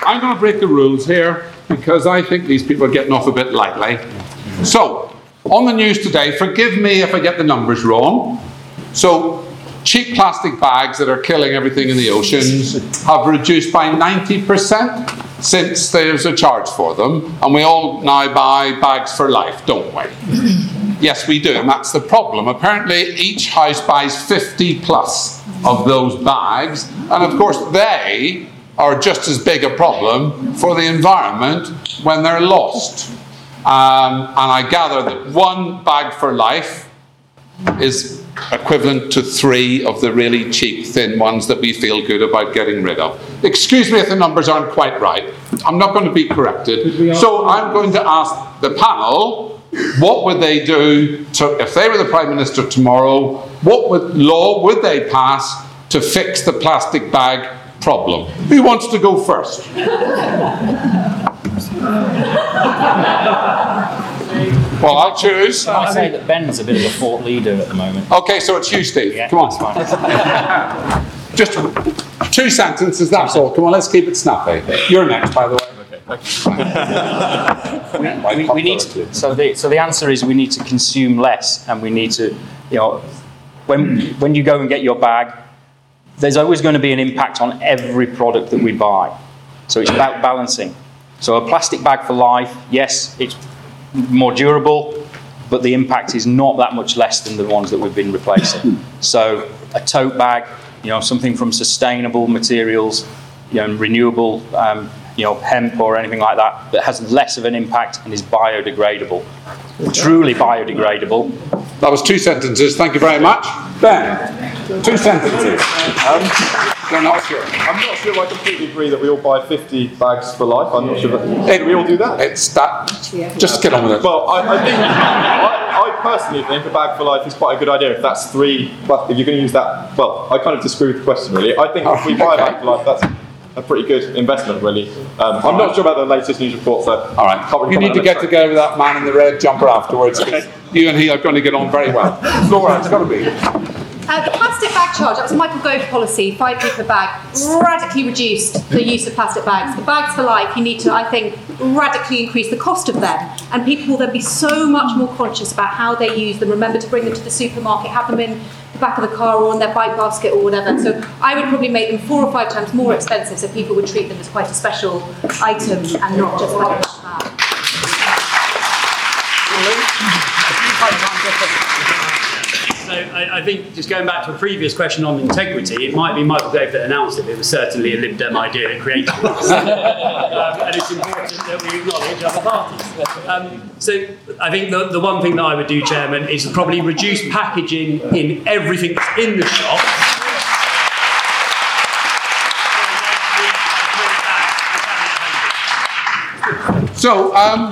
I'm going to break the rules here because I think these people are getting off a bit lightly. So, on the news today, forgive me if I get the numbers wrong. So, cheap plastic bags that are killing everything in the oceans have reduced by 90% since there's a charge for them. And we all now buy bags for life, don't we? Yes, we do, and that's the problem. Apparently, each house buys 50 plus of those bags, and of course they are just as big a problem for the environment when they're lost. And I gather that one bag for life is equivalent to 3 of the really cheap, thin ones that we feel good about getting rid of. Excuse me if the numbers aren't quite right. I'm not going to be corrected. So I'm going to ask the panel, what would they do if they were the Prime Minister tomorrow? What law would they pass to fix the plastic bag problem? Who wants to go first? Well, I'll choose. I say that Ben's a bit of a thought leader at the moment. Okay, so it's you, Steve. Yeah, come on. that's fine. Just 2 sentences, that's all. Come on, let's keep it snappy. You're next, by the way. we need to, so the answer is we need to consume less, and we need to, when you go and get your bag, there's always going to be an impact on every product that we buy. So it's about balancing. So a plastic bag for life, yes, it's more durable, but the impact is not that much less than the ones that we've been replacing. So a tote bag, something from sustainable materials, renewable, hemp or anything like that has less of an impact and is biodegradable, truly biodegradable. That was 2 sentences. Thank you very much. Ben, 2 sentences. They're not sure. I'm not sure if I completely agree that we all buy 50 bags for life. I'm not sure that we all do that. It's that. Just get on with it. Well, I think I personally think a bag for life is quite a good idea. If that's 3, but if you're going to use that, well, I kind of disagree with the question really. I think if we buy a bag for life, that's a pretty good investment, really. I'm not sure about the latest news reports, though. All right. You need to get together with that man in the red jumper afterwards. Okay. You and he are going to get on very well. Laura, it's got to be. The plastic bag charge, that was a Michael Gove policy, 5p per bag, radically reduced the use of plastic bags. The bags for life, you need to, I think, radically increase the cost of them. And people will then be so much more conscious about how they use them. Remember to bring them to the supermarket, have them in the back of the car or on their bike basket or whatever. So I would probably make them 4 or 5 times more expensive so people would treat them as quite a special item and not just like a bag. So I think, just going back to a previous question on integrity, it might be Michael Gove that announced it, but it was certainly a Lib Dem idea that created it. And it's important that we acknowledge other parties. So I think the one thing that I would do, Chairman, is probably reduce packaging in everything that's in the shop. So,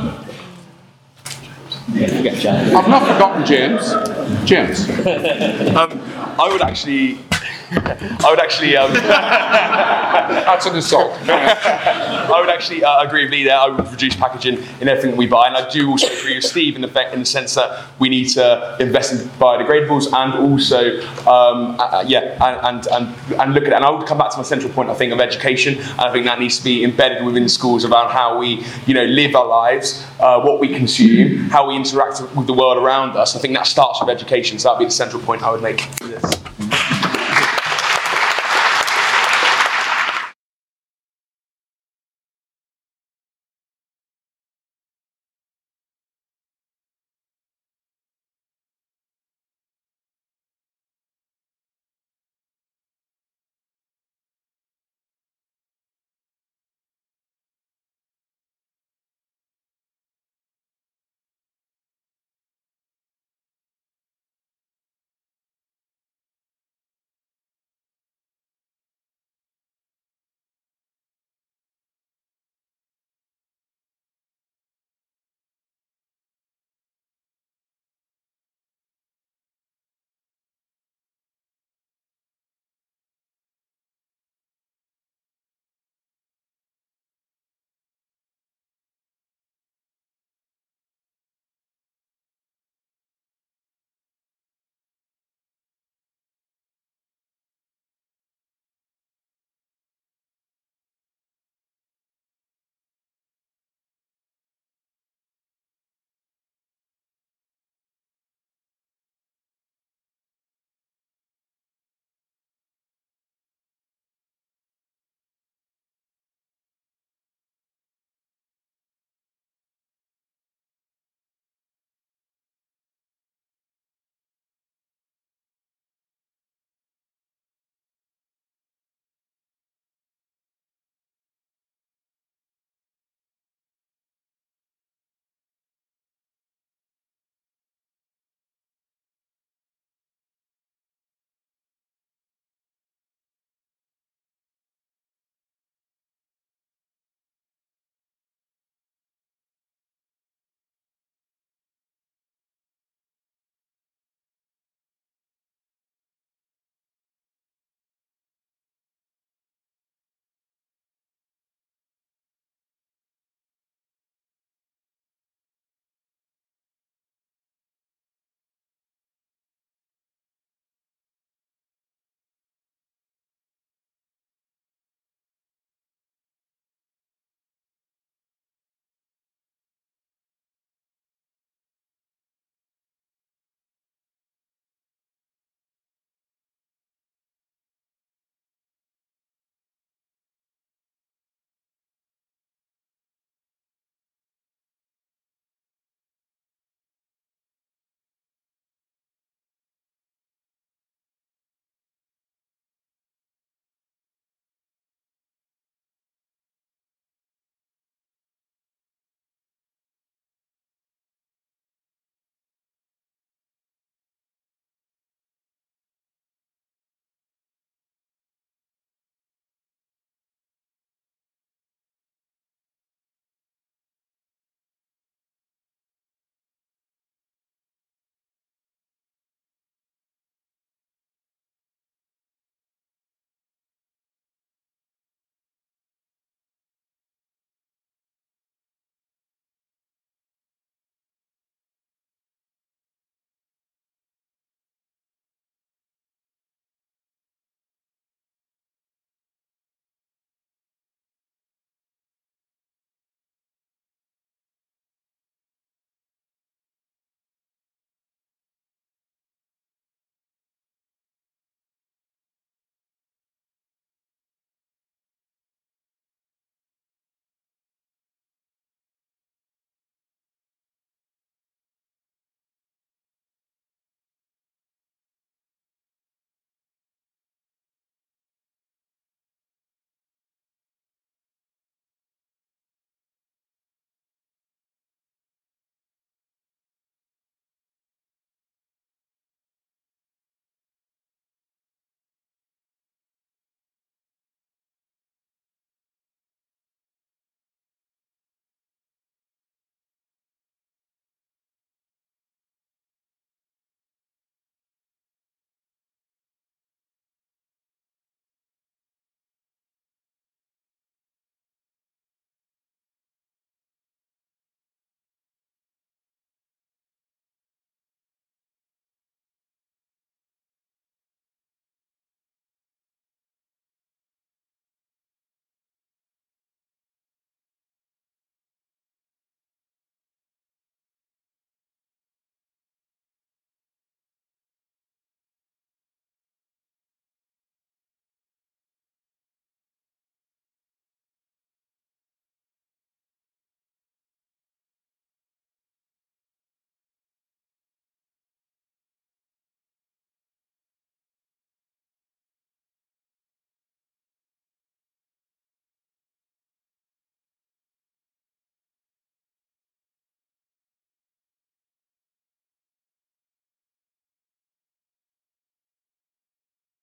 I've not forgotten James. James. I would actually. That's an assault. I would actually agree with Lee there. I would reduce packaging in everything we buy, and I do also agree with Steve in the sense that we need to invest in biodegradables and also, and look at it. And I would come back to my central point, I think, of education. And I think that needs to be embedded within schools around how we, live our lives, what we consume, how we interact with the world around us. I think that starts with education. So that'd be the central point I would make for this.